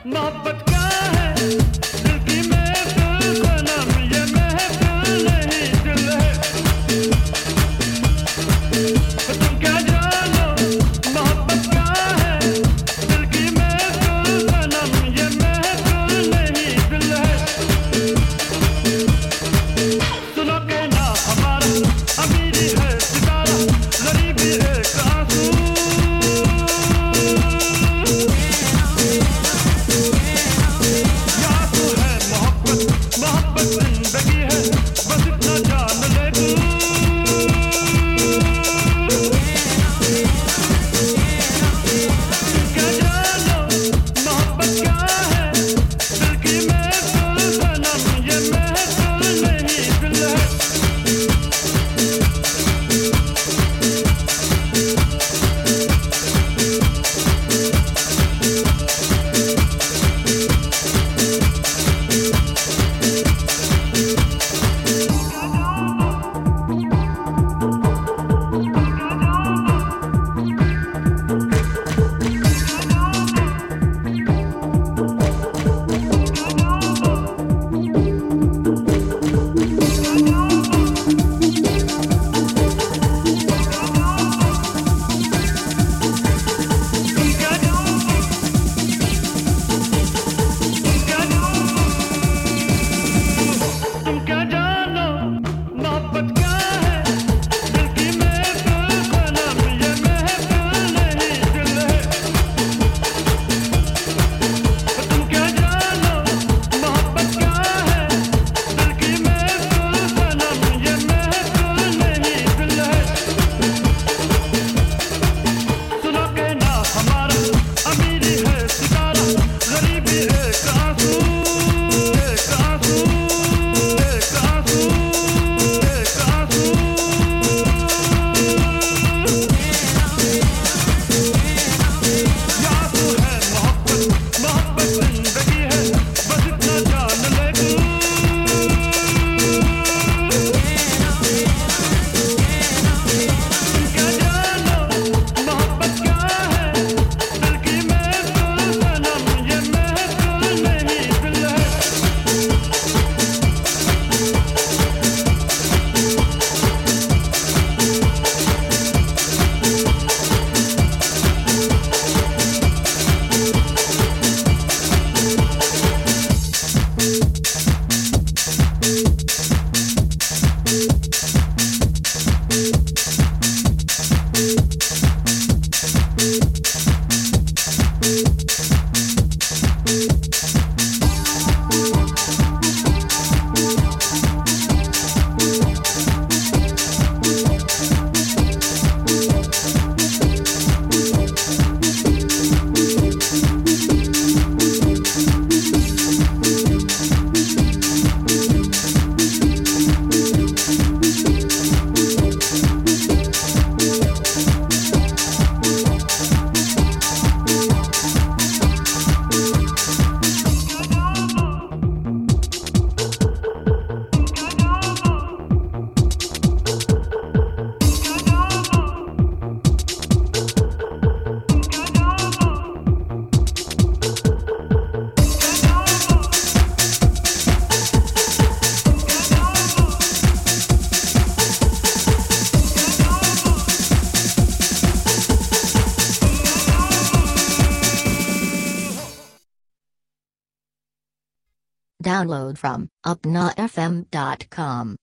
मोहब्बत क्या है दिल की महफिल सनम ये महफिल नहीं दिल है तुम क्या जानो मोहब्बत क्या है दिल की महफिल सनम ये महफिल नहीं दिल है सुनो कहना हमारा अमीरी है सितारा गरीबी एक आंसू मोहब्बत जिंदगी है बस इतना जान ले तू क्या जानो मोहब्बत क्या है दिल की महफिल सनम ये महफिल नहीं दिल है तुम क्या जानो मोहब्बत क्या है दिल की महफिल सनम ये महफिल नहीं दिल है तुम क्या जानो मोहब्बत क्या है दिल की महफिल सनम ये महफिल नहीं दिल है सुनो कहना हमारा अमीरी है सितारा गरीबी एक आंसू एक आंसू मोहब्बत जिंदगी है बस इतना जान ले तू क्या जानो मोहब्बत क्या है दिल की महफिल सनम ये महफिल नहीं दिल है Download from upnafm.com.